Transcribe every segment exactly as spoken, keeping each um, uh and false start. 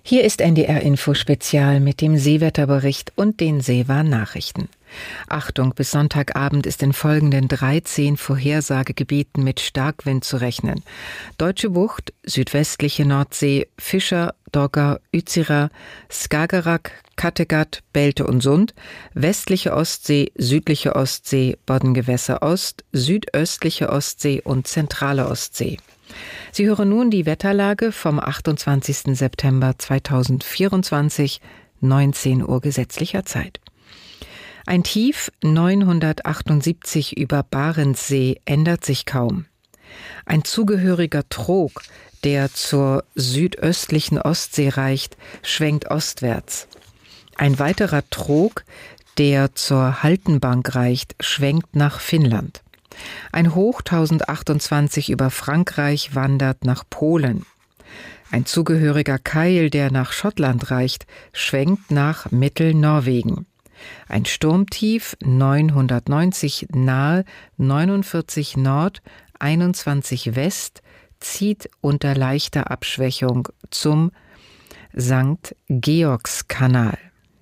Hier ist N D R Info Spezial mit dem Seewetterbericht und den Seewarn-Nachrichten. Achtung, bis Sonntagabend ist in folgenden dreizehn Vorhersagegebieten mit Starkwind zu rechnen: Deutsche Bucht, südwestliche Nordsee, Fischer, Dogger, Utsira, Skagerrak, Kattegat, Belte und Sund, westliche Ostsee, südliche Ostsee, Boddengewässer Ost, südöstliche Ostsee und zentrale Ostsee. Sie hören nun die Wetterlage vom achtundzwanzigsten September zweitausendvierundzwanzig, neunzehn Uhr gesetzlicher Zeit. Ein Tief neunhundertachtundsiebzig über Barentssee ändert sich kaum. Ein zugehöriger Trog, der zur südöstlichen Ostsee reicht, schwenkt ostwärts. Ein weiterer Trog, der zur Haltenbank reicht, schwenkt nach Finnland. Ein Hoch tausendachtundzwanzig über Frankreich wandert nach Polen. Ein zugehöriger Keil, der nach Schottland reicht, schwenkt nach Mittelnorwegen. Ein Sturmtief neunhundertneunzig nahe neunundvierzig Nord, einundzwanzig West zieht unter leichter Abschwächung zum Sankt Georgskanal.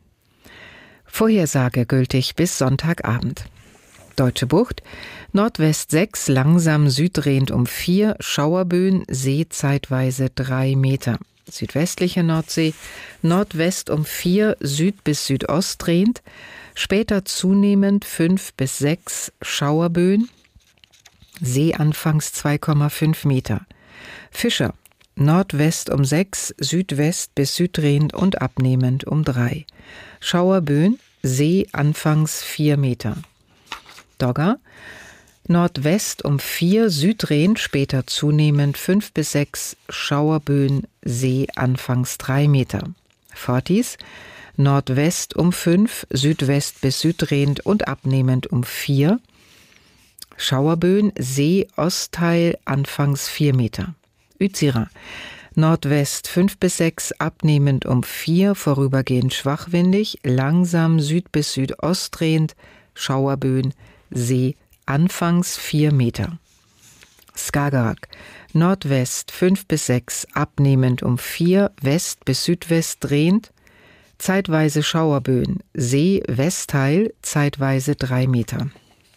Vorhersage gültig bis Sonntagabend. Deutsche Bucht, Nordwest sechs, langsam süddrehend um vier, Schauerböen, See zeitweise drei Meter. Südwestliche Nordsee, Nordwest um vier, Süd bis Südost drehend, später zunehmend fünf bis sechs, Schauerböen, See anfangs zwei Komma fünf Meter. Fischer, Nordwest um sechs, Südwest bis süddrehend und abnehmend um drei. Schauerböen, See anfangs vier Meter. Dogger, Nordwest um vier, süddrehend, später zunehmend fünf bis sechs, Schauerböen, See anfangs drei Meter. Forties, Nordwest um fünf, Südwest bis süddrehend und abnehmend um vier, Schauerböen, See Ostteil anfangs vier Meter. Utsira, Nordwest fünf bis sechs, abnehmend um vier, vorübergehend schwachwindig, langsam Süd bis Südost drehend, Schauerböen, See anfangs vier Meter. Skagerrak, Nordwest fünf bis sechs, abnehmend um vier, West bis Südwest drehend, zeitweise Schauerböen, See Westteil, zeitweise drei Meter.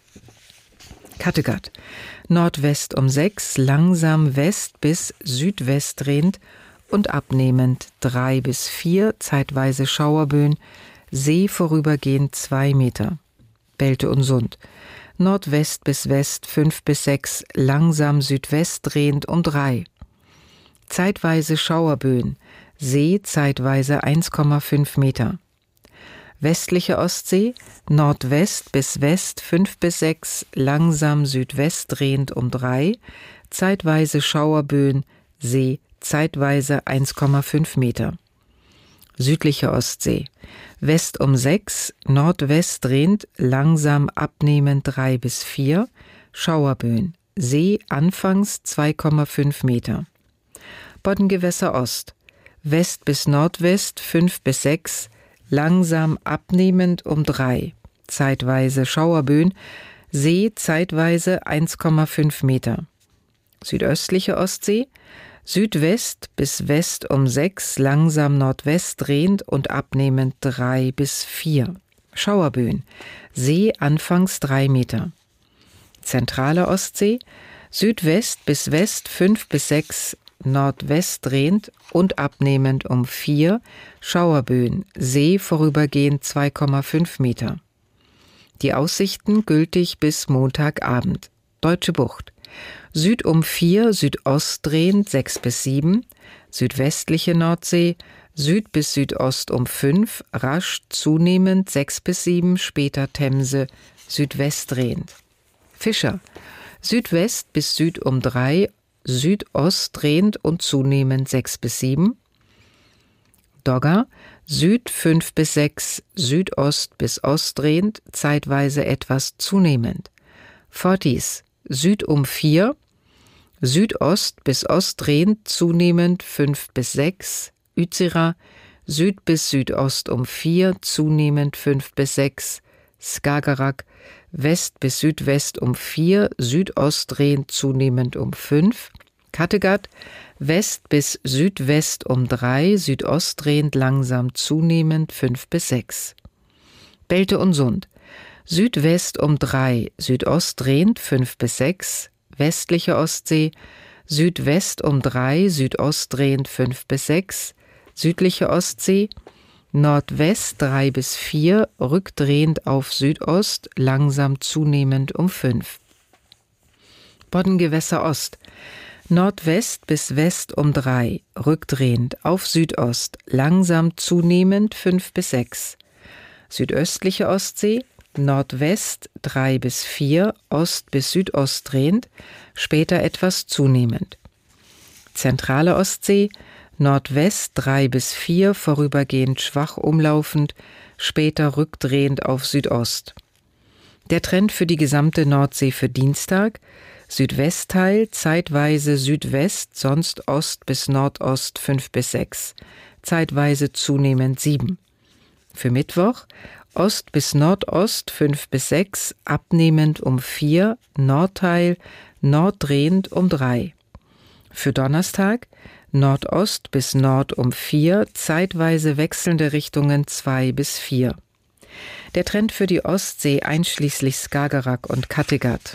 Kattegat, Nordwest um sechs, langsam West bis Südwest drehend und abnehmend drei bis vier, zeitweise Schauerböen, See vorübergehend zwei Meter. Belte und Sund, Nordwest bis West fünf bis sechs, langsam Südwest drehend um drei. Zeitweise Schauerböen, See zeitweise eins Komma fünf Meter. Westliche Ostsee, Nordwest bis West fünf bis sechs, langsam Südwest drehend um drei, zeitweise Schauerböen, See zeitweise eins Komma fünf Meter. Südliche Ostsee, West um sechs, Nordwest drehend, langsam abnehmend drei bis vier, Schauerböen, See anfangs zwei Komma fünf Meter. Boddengewässer Ost, West bis Nordwest fünf bis sechs, langsam abnehmend um drei, zeitweise Schauerböen, See zeitweise eins Komma fünf Meter. Südöstliche Ostsee, Südwest bis West um sechs, langsam Nordwest drehend und abnehmend drei bis vier. Schauerböen, See anfangs drei Meter. Zentrale Ostsee, Südwest bis West fünf bis sechs, Nordwest drehend und abnehmend um vier, Schauerböen, See vorübergehend zwei Komma fünf Meter. Die Aussichten gültig bis Montagabend. Deutsche Bucht, Süd um vier, Südost drehend sechs bis sieben, südwestliche Nordsee, Süd bis Südost um fünf, rasch zunehmend sechs bis sieben, später Themse, Südwest drehend. Fischer, Südwest bis Süd um drei, Südost drehend und zunehmend sechs bis sieben. Dogger, Süd fünf bis sechs, Südost bis Ost drehend, zeitweise etwas zunehmend. Forties, Süd um vier, Südost bis Ost drehend, zunehmend fünf bis sechs, Utsira, Süd bis Südost um vier, zunehmend fünf bis sechs, Skagerrak, West bis Südwest um vier, Südost drehend zunehmend um fünf, Kattegat, West bis Südwest um drei, Südost drehend langsam zunehmend fünf bis sechs. Belte und Sund, Südwest um drei, Südost drehend fünf bis sechs, westliche Ostsee, Südwest um drei, Südost drehend fünf bis sechs, südliche Ostsee, Nordwest drei bis vier, rückdrehend auf Südost, langsam zunehmend um fünf. Boddengewässer Ost, Nordwest bis West um drei, rückdrehend auf Südost, langsam zunehmend fünf bis sechs. Südöstliche Ostsee, Nordwest drei bis vier, Ost bis Südost drehend, später etwas zunehmend. Zentrale Ostsee, Nordwest drei bis vier, vorübergehend schwach umlaufend, später rückdrehend auf Südost. Der Trend für die gesamte Nordsee für Dienstag: Südwestteil, zeitweise Südwest, sonst Ost bis Nordost fünf bis sechs, zeitweise zunehmend sieben. Für Mittwoch: Ost bis Nordost fünf bis sechs, abnehmend um vier, Nordteil, norddrehend um drei. Für Donnerstag: Nordost bis Nord um vier, zeitweise wechselnde Richtungen zwei bis vier. Der Trend für die Ostsee einschließlich Skagerrak und Kattegat.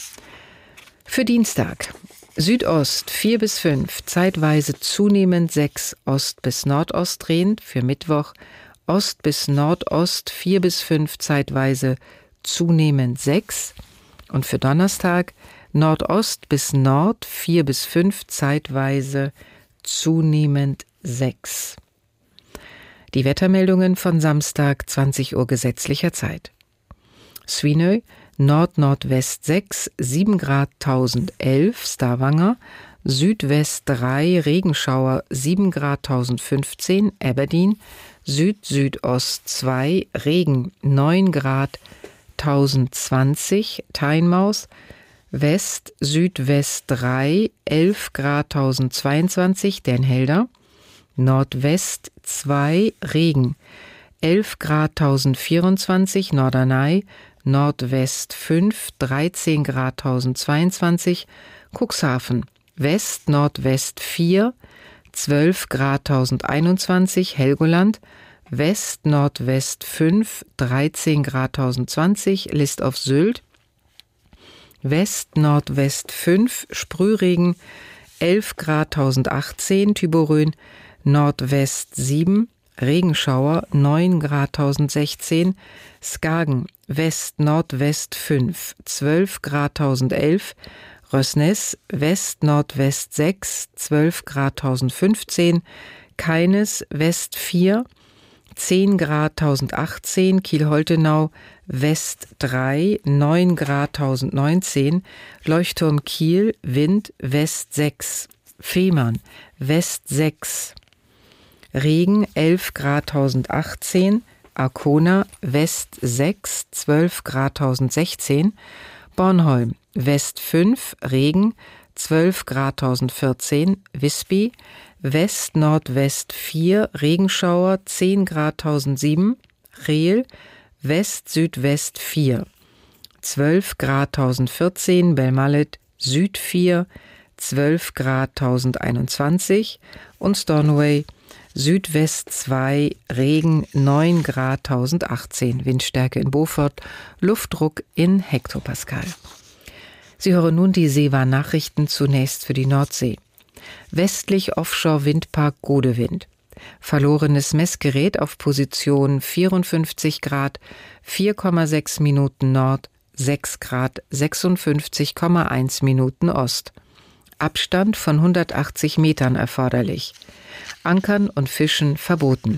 Für Dienstag: Südost vier bis fünf, zeitweise zunehmend sechs, Ost bis Nordost drehend. Für Mittwoch: Ost bis Nordost vier bis fünf, zeitweise zunehmend sechs. Und für Donnerstag: Nordost bis Nord vier bis fünf, zeitweise zunehmend sechs. Die Wettermeldungen von Samstag, zwanzig Uhr gesetzlicher Zeit. Svinø, Nord-Nordwest sechs, sieben Grad tausendelf, Stavanger, Südwest drei, Regenschauer sieben Grad tausendfünfzehn, Aberdeen, Süd-Südost zwei, Regen neun Grad tausendzwanzig, Tynemouth, West-Südwest drei, elf Grad tausendzweiundzwanzig, Den Helder, Nordwest zwei, Regen elf Grad tausendvierundzwanzig, Norderney, Nordwest fünf, dreizehn Grad tausendzweiundzwanzig, Cuxhaven, West-Nordwest vier, zwölf Grad tausendeinundzwanzig, Helgoland, West-Nordwest fünf, dreizehn Grad tausendzwanzig, List auf Sylt, West-Nordwest fünf, Sprühregen, elf Grad tausendachtzehn, Thyborøn, Nordwest sieben, Regenschauer neun Grad tausendsechzehn, Skagen, West-Nordwest fünf, zwölf Grad tausendelf, Røsnes, West-Nordwest sechs, zwölf Grad tausendfünfzehn, Keines, West vier, zehn Grad tausendachtzehn, Kiel-Holtenau, West drei, neun Grad tausendneunzehn, Leuchtturm Kiel, Wind, West sechs, Fehmarn, West sechs, Regen elf Grad tausendachtzehn, Arkona, West sechs, zwölf Grad tausendsechzehn, Bornholm, West fünf, Regen, zwölf Grad tausendvierzehn, Visby, West-Nordwest vier, Regenschauer, zehn Grad tausendsieben, Reel, West-Südwest vier, zwölf Grad tausendvierzehn, Belmallet, Süd vier, zwölf Grad tausendeinundzwanzig und Stornoway, Südwest zwei, Regen neun Grad tausendachtzehn, Windstärke in Beaufort, Luftdruck in Hektopascal. Sie hören nun die Seewarn-Nachrichten zunächst für die Nordsee. Westlich Offshore-Windpark Godewind. Verlorenes Messgerät auf Position vierundfünfzig Grad, vier Komma sechs Minuten Nord, sechs Grad, sechsundfünfzig Komma eins Minuten Ost. Abstand von hundertachtzig Metern erforderlich. Ankern und Fischen verboten.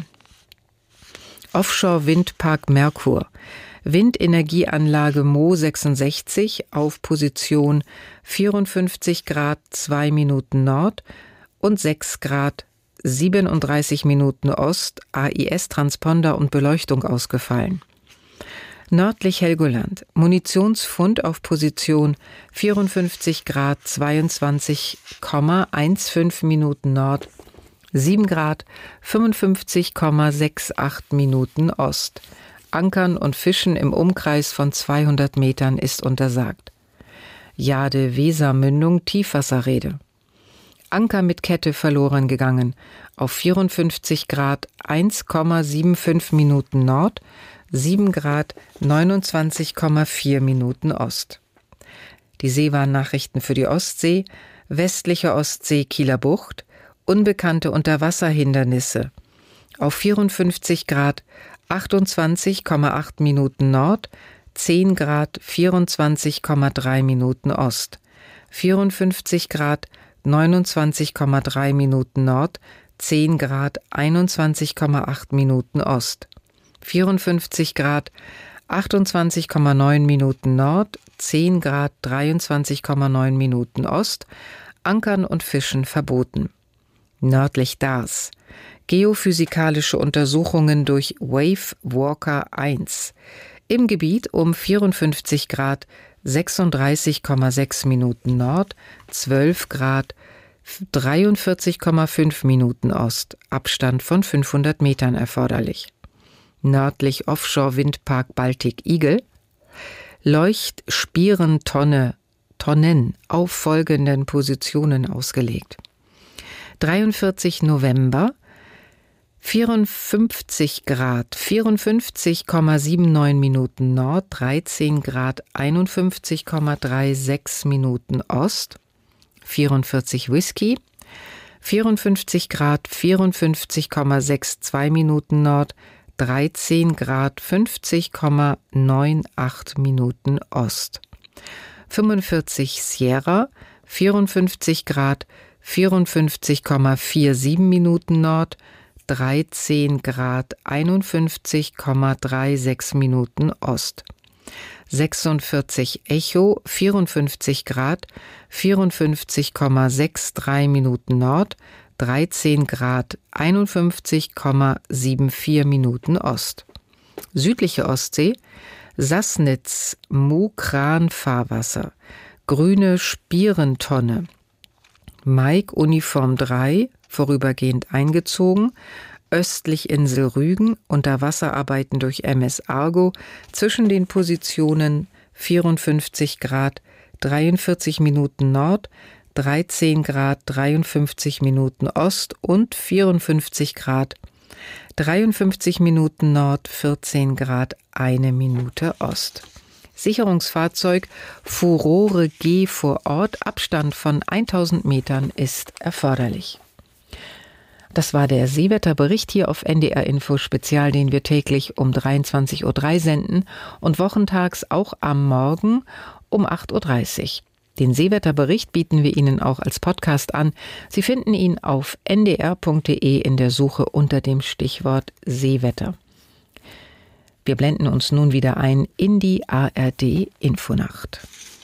Offshore-Windpark Merkur. Windenergieanlage Mo sechsundsechzig auf Position vierundfünfzig Grad, zwei Minuten Nord und sechs Grad, siebenunddreißig Minuten Ost, A I S-Transponder und Beleuchtung ausgefallen. Nördlich Helgoland, Munitionsfund auf Position vierundfünfzig Grad, zweiundzwanzig Komma fünfzehn Minuten Nord, sieben Grad, fünfundfünfzig Komma achtundsiebzig Minuten Ost. Ankern und Fischen im Umkreis von zweihundert Metern ist untersagt. Jade-Weser-Mündung Tiefwasserrede. Anker mit Kette verloren gegangen, auf vierundfünfzig Grad eins Komma fünfundsiebzig Minuten Nord, sieben Grad neunundzwanzig Komma vier Minuten Ost. Die Seewarnnachrichten für die Ostsee: westliche Ostsee Kieler Bucht, unbekannte Unterwasserhindernisse, auf vierundfünfzig Grad achtundzwanzig Komma acht Minuten Nord, zehn Grad vierundzwanzig Komma drei Minuten Ost, vierundfünfzig Grad neunundzwanzig Komma drei Minuten Nord, zehn Grad einundzwanzig Komma acht Minuten Ost, vierundfünfzig Grad achtundzwanzig Komma neun Minuten Nord, zehn Grad dreiundzwanzig Komma neun Minuten Ost, Ankern und Fischen verboten. Nördlich Dars: geophysikalische Untersuchungen durch Wave Walker eins. Im Gebiet um vierundfünfzig Grad sechsunddreißig Komma sechs Minuten Nord, zwölf Grad dreiundvierzig Komma fünf Minuten Ost, Abstand von fünfhundert Metern erforderlich. Nördlich Offshore-Windpark Baltic Eagle: Leuchtspierentonne, Tonnen auf folgenden Positionen ausgelegt. dreiundvierzig November: vierundfünfzig Grad vierundfünfzig Komma neunundsiebzig Minuten Nord, dreizehn Grad einundfünfzig Komma sechsunddreißig Minuten Ost, vierundvierzig Whisky: vierundfünfzig Grad vierundfünfzig Komma zweiundsechzig Minuten Nord, dreizehn Grad fünfzig Komma achtzig Minuten Ost, fünfundvierzig Sierra: vierundfünfzig Grad vierundfünfzig Komma siebenundvierzig Minuten Nord, dreizehn Grad einundfünfzig Komma sechsunddreißig Minuten Ost, sechsundvierzig Echo: vierundfünfzig Grad vierundfünfzig Komma dreiundsechzig Minuten Nord, dreizehn Grad einundfünfzig Komma vierundsiebzig Minuten Ost. Südliche Ostsee: Sassnitz, Mukran-Fahrwasser, grüne Spierentonne, Mike Uniform drei, vorübergehend eingezogen, östlich Insel Rügen, Unterwasserarbeiten durch M S Argo zwischen den Positionen vierundfünfzig Grad dreiundvierzig Minuten Nord, dreizehn Grad dreiundfünfzig Minuten Ost und vierundfünfzig Grad dreiundfünfzig Minuten Nord, vierzehn Grad eine Minute Ost. Sicherungsfahrzeug Furore G vor Ort, Abstand von tausend Metern ist erforderlich. Das war der Seewetterbericht hier auf N D R Info Spezial, den wir täglich um dreiundzwanzig Uhr drei senden und wochentags auch am Morgen um acht Uhr dreißig. Den Seewetterbericht bieten wir Ihnen auch als Podcast an. Sie finden ihn auf n d r punkt d e in der Suche unter dem Stichwort Seewetter. Wir blenden uns nun wieder ein in die A R D Infonacht.